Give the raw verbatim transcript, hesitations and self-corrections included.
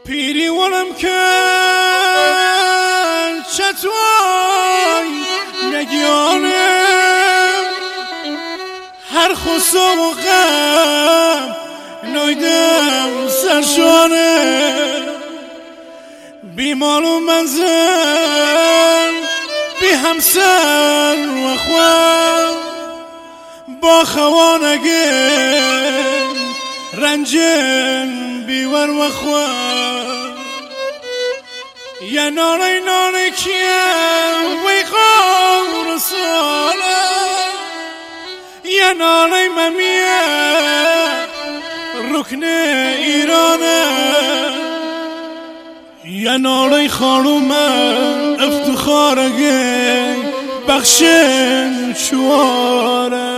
پیری ولم کن چطوی نگیانم هر خسام و غم نایدم سرشانه بی مال و منزل بی همسر و خواه با خوانگم رنجن بیور و خواه یا نانه نانه کیم وی قور ساله یا نانه ممیه رکن ایرانه یا نانه خانوم افتخارگه بخشن چواره